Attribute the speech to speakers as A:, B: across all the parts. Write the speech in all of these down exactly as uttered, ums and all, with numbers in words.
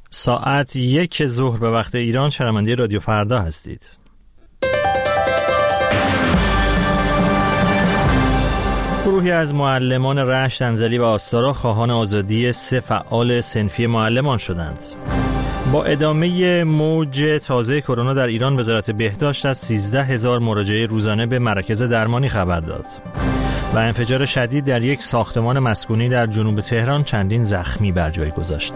A: ساعت یک ظهر به وقت ایران شنونده رادیو فردا هستید. گروهی از معلمان رشت، انزلی و آستارا خواهان آزادی سه فعال صنفی معلمان شدند. با ادامه موج تازه کرونا در ایران، وزارت بهداشت از سیزده هزار مراجعه روزانه به مراکز درمانی خبر داد. و انفجار شدید در یک ساختمان مسکونی در جنوب تهران چندین زخمی بر جای گذاشت.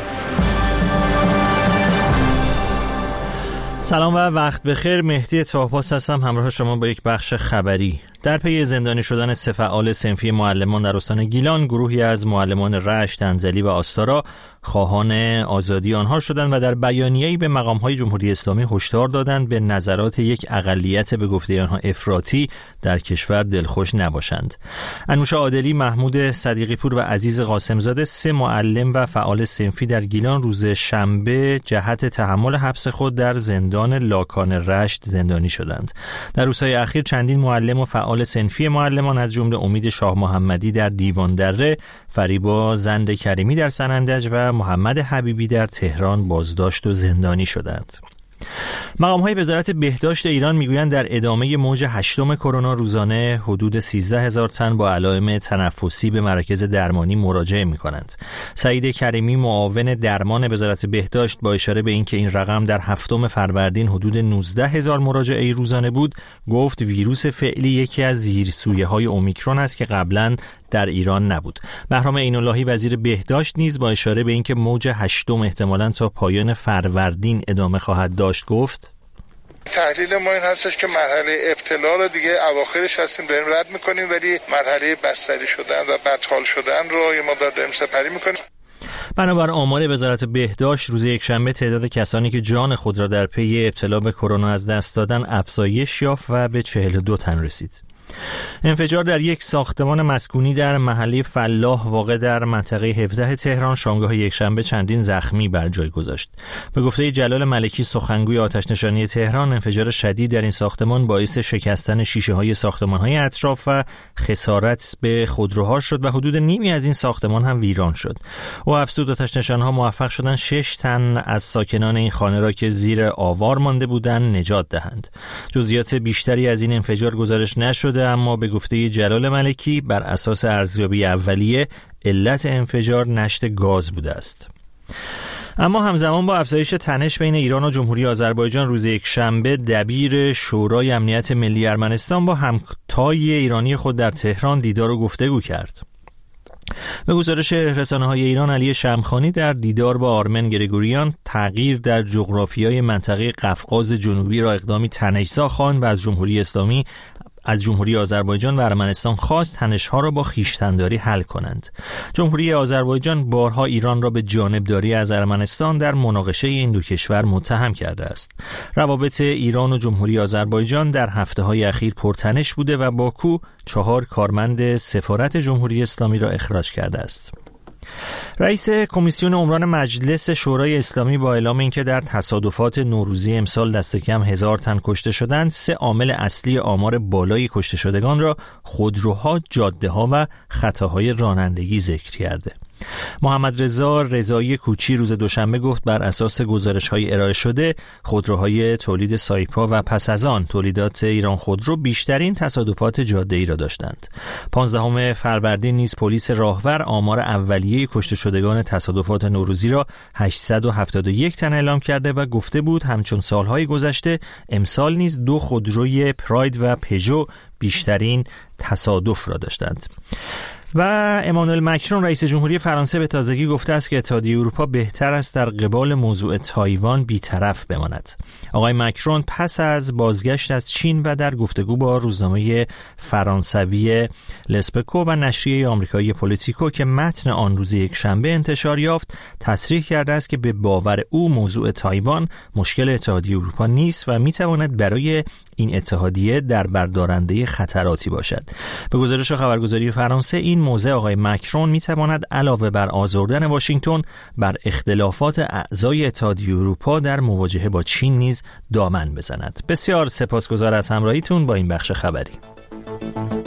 A: سلام و وقت بخیر. مهدی طاهپاس هستم، همراه شما با یک بخش خبری. در پی زندانی شدن سه فعال صنفی معلمان در استان گیلان، گروهی از معلمان رشت، انزلی و آستارا خواهان آزادی آنها شدند و در بیانیه‌ای به مقام‌های جمهوری اسلامی هشدار دادند به نظرات یک اقلیت به گفته آنها افراطی در کشور دلخوش نباشند. انوشا عادلی، محمود صدیقی پور و عزیز قاسمزاده، سه معلم و فعال صنفی در گیلان روز شنبه جهت تحمل حبس خود در زندان لاکان رشت زندانی شدند. در روزهای اخیر چندین معلم و فعال صنفی معلمان از جمله امید شاه محمدی در دیوان دره، فریبا زند کریمی در سنندج و محمد حبیبی در تهران بازداشت و زندانی شدند. مقام‌های وزارت بهداشت ایران میگویند در ادامه موج هشتم کرونا روزانه حدود سیزده هزار تن با علائم تنفسی به مراکز درمانی مراجعه می‌کنند. سعید کریمی، معاون درمان وزارت بهداشت، با اشاره به اینکه این رقم در هفتم فروردین حدود نوزده هزار مراجعه روزانه بود، گفت ویروس فعلی یکی از زیرسویه‌های اومیکرون است که قبلاً در ایران نبود. بهرام عین‌اللهی، وزیر بهداشت، نیز با اشاره به اینکه موج هشتم احتمالاً تا پایان فروردین ادامه خواهد داشت گفت:
B: تحلیل ما این هستش که مرحله ابتلا رو دیگه اواخرش هستیم داریم رد میکنیم، ولی مرحله بستری شدن و بدحال شدن رو یه مقدار داریم سپری میکنیم.
A: بنابر آمار وزارت بهداشت، روز یکشنبه تعداد کسانی که جان خود را در پی ابتلا به کرونا از دست دادن افزایش یافت و به چهل و دو تن رسید. انفجار در یک ساختمان مسکونی در محله فلاح واقع در منطقه هفده تهران شامگاه یکشنبه چندین زخمی بر جای گذاشت. به گفته جلال ملکی، سخنگوی آتش‌نشانی تهران، انفجار شدید در این ساختمان باعث شکستن شیشه‌های ساختمان‌های اطراف و خسارت به خودروها شد و حدود نیمی از این ساختمان هم ویران شد. او افزود آتش‌نشان‌ها موفق شدند شش تن از ساکنان این خانه را که زیر آوار مانده بودند نجات دهند. جزئیات بیشتری از این انفجار گزارش نشده، اما به گفته جلال ملکی بر اساس ارزیابی اولیه علت انفجار نشت گاز بوده است. اما همزمان با افزایش تنش بین ایران و جمهوری آذربایجان، روز یکشنبه دبیر شورای امنیت ملی ارمنستان با همتای ایرانی خود در تهران دیدار و گفتگو کرد. به گزارش رسانه‌های ایران، علی شمخانی در دیدار با آرمن گریگوریان تغییر در جغرافیای منطقه قفقاز جنوبی را اقدامی تنش‌زا خواند و از جمهوری اسلامی از جمهوری آذربایجان و ارمنستان خواست تنش‌ها را با خویشتن‌داری حل کنند. جمهوری آذربایجان بارها ایران را به جانبداری از ارمنستان در مناقشه این دو کشور متهم کرده است. روابط ایران و جمهوری آذربایجان در هفته‌های اخیر پرتنش بوده و باکو چهار کارمند سفارت جمهوری اسلامی را اخراج کرده است. رئیس کمیسیون عمران مجلس شورای اسلامی با اعلام اینکه در تصادفات نوروزی امسال دست کم هزار تن کشته شدند، سه عامل اصلی آمار بالای کشته شدگان را خودروها، جاده‌ها و خطاهای رانندگی ذکر کرده. محمد رضا رضایی کوچی روز دوشنبه گفت بر اساس گزارش‌های ارائه شده، خودروهای تولید سایپا و پس از آن تولیدات ایران خودرو بیشترین تصادفات جاده‌ای را داشتند. پانزدهم فروردین نیز پلیس راهور آمار اولیه کشته شدگان تصادفات نوروزی را هشتصد و هفتاد و یک تن اعلام کرده و گفته بود همچون سالهای گذشته امسال نیز دو خودروی پراید و پژو بیشترین تصادف را داشتند. و امانوئل مکرون رئیس جمهوری فرانسه به تازگی گفته است که اتحادیه اروپا بهتر است در قبال موضوع تایوان بی‌طرف بماند. آقای مکرون پس از بازگشت از چین و در گفتگو با روزنامه فرانسوی لسپکو و نشریه آمریکایی پولیتیکو که متن آن روز یکشنبه انتشار یافت، تصریح کرده است که به باور او موضوع تایوان مشکل اتحادیه اروپا نیست و میتواند برای این اتحادیه در بردارنده خطراتی باشد. به گزارش خبرگزاری فرانسه، این موضع آقای مکرون میتواند علاوه بر آزردن واشنگتن بر اختلافات اعضای اتحادیه اروپا در مواجهه با چین نیز دامن بزند. بسیار سپاسگزار از همراهیتون با این بخش خبری.